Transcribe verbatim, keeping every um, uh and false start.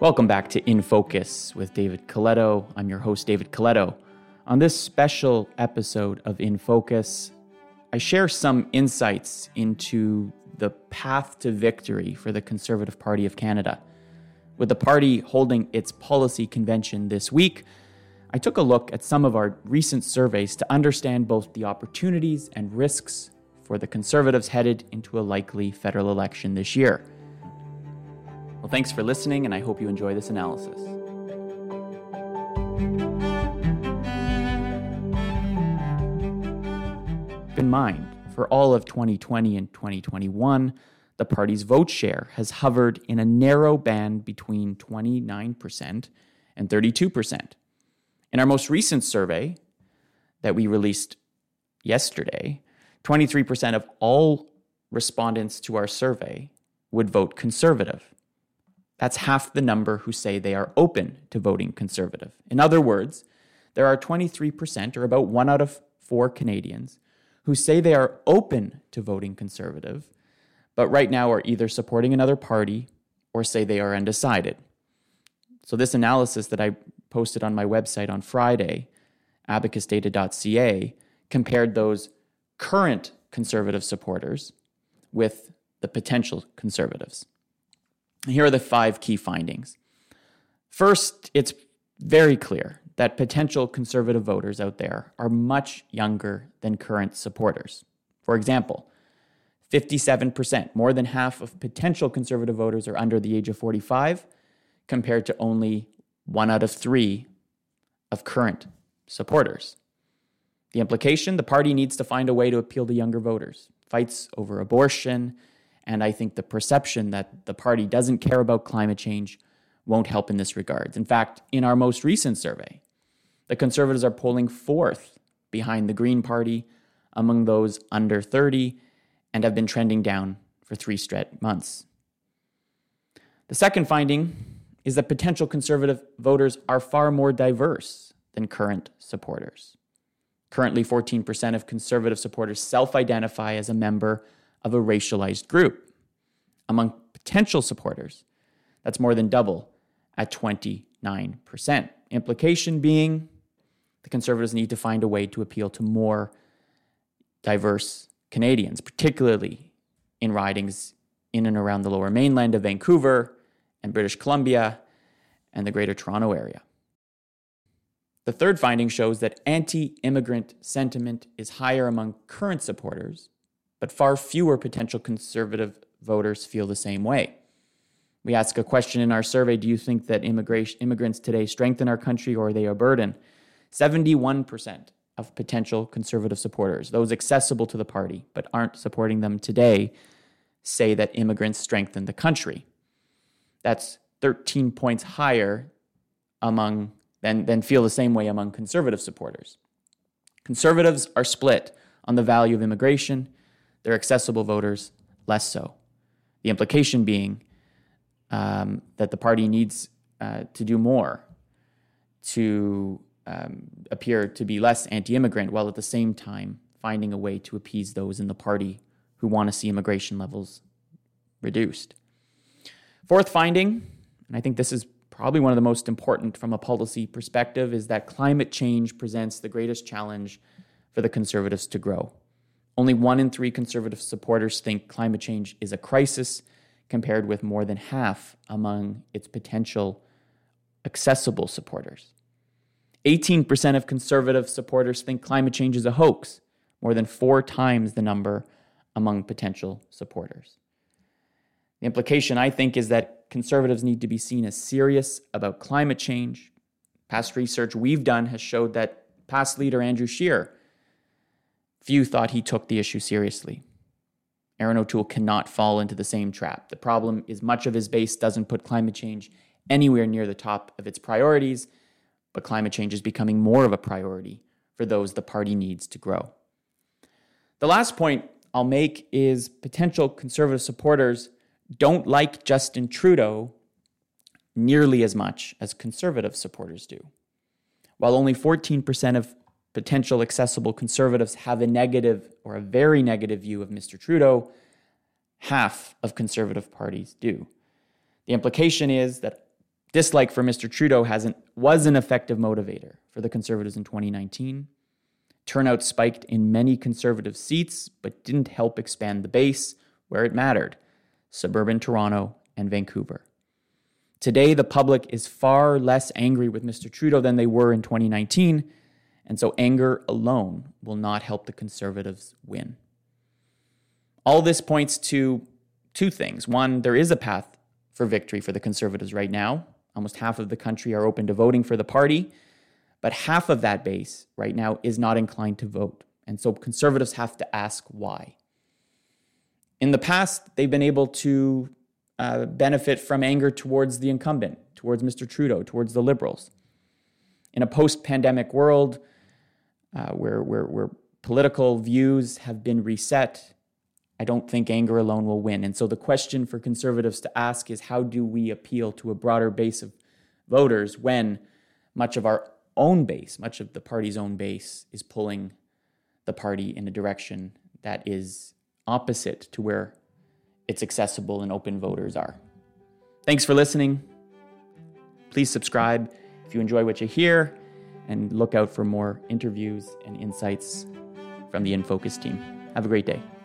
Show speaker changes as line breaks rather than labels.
Welcome back to In Focus with David Coletto. I'm your host, David Coletto. On this special episode of In Focus, I share some insights into the path to victory for the Conservative Party of Canada. With the party holding its policy convention this week, I took a look at some of our recent surveys to understand both the opportunities and risks for the Conservatives headed into a likely federal election this year. Well, thanks for listening, and I hope you enjoy this analysis. Keep in mind, for all of twenty twenty and twenty twenty-one, the party's vote share has hovered in a narrow band between twenty-nine percent and thirty-two percent. In our most recent survey that we released yesterday, twenty-three percent of all respondents to our survey would vote Conservative. That's half the number who say they are open to voting Conservative. In other words, there are twenty-three percent, or about one out of four Canadians, who say they are open to voting Conservative, but right now are either supporting another party or say they are undecided. So this analysis that I posted on my website on Friday, abacus data dot c a, compared those current Conservative supporters with the potential Conservatives. Here are the five key findings. First, it's very clear that potential Conservative voters out there are much younger than current supporters. For example, fifty-seven percent, more than half of potential Conservative voters are under the age of forty-five, compared to only one out of three of current supporters. The implication, the party needs to find a way to appeal to younger voters. Fights over abortion, and I think the perception that the party doesn't care about climate change won't help in this regard. In fact, in our most recent survey, the Conservatives are polling fourth behind the Green Party among those under thirty and have been trending down for three straight months. The second finding is that potential Conservative voters are far more diverse than current supporters. Currently, fourteen percent of Conservative supporters self-identify as a member of a racialized group. Among potential supporters, that's more than double at twenty-nine percent. Implication being the Conservatives need to find a way to appeal to more diverse Canadians, particularly in ridings in and around the Lower Mainland of Vancouver and British Columbia and the Greater Toronto Area. The third finding shows that anti-immigrant sentiment is higher among current supporters, but far fewer potential Conservative voters feel the same way. We ask a question in our survey, do you think that immigration, immigrants today strengthen our country or are they a burden? seventy-one percent of potential Conservative supporters, those accessible to the party but aren't supporting them today, say that immigrants strengthen the country. That's thirteen points higher among than, than feel the same way among Conservative supporters. Conservatives are split on the value of immigration. Their accessible voters, less so. The implication being um, that the party needs uh, to do more to um, appear to be less anti-immigrant, while at the same time finding a way to appease those in the party who want to see immigration levels reduced. Fourth finding, and I think this is probably one of the most important from a policy perspective, is that climate change presents the greatest challenge for the Conservatives to grow. Only one in three Conservative supporters think climate change is a crisis, compared with more than half among its potential accessible supporters. eighteen percent of Conservative supporters think climate change is a hoax, more than four times the number among potential supporters. The implication, I think, is that Conservatives need to be seen as serious about climate change. Past research we've done has showed that past leader Andrew Scheer, few thought he took the issue seriously. Erin O'Toole cannot fall into the same trap. The problem is much of his base doesn't put climate change anywhere near the top of its priorities, but climate change is becoming more of a priority for those the party needs to grow. The last point I'll make is potential Conservative supporters don't like Justin Trudeau nearly as much as Conservative supporters do. While only fourteen percent of potential accessible Conservatives have a negative or a very negative view of Mister Trudeau, half of Conservative parties do. The implication is that Dislike for Mister Trudeau hasn't, was an effective motivator for the Conservatives in twenty nineteen. Turnout spiked in many Conservative seats, but didn't help expand the base where it mattered, suburban Toronto and Vancouver. Today, the public is far less angry with Mister Trudeau than they were in twenty nineteen, and so anger alone will not help the Conservatives win. All this points to two things. One, there is a path for victory for the Conservatives right now. Almost half of the country are open to voting for the party, but half of that base right now is not inclined to vote. And so Conservatives have to ask why. In the past, they've been able to uh, benefit from anger towards the incumbent, towards Mister Trudeau, towards the Liberals. In a post-pandemic world uh, where, where, where political views have been reset, I don't think anger alone will win. And so the question for Conservatives to ask is, how do we appeal to a broader base of voters when much of our own base, much of the party's own base, is pulling the party in a direction that is opposite to where its accessible and open voters are. Thanks for listening. Please subscribe if you enjoy what you hear, and look out for more interviews and insights from the In Focus team. Have a great day.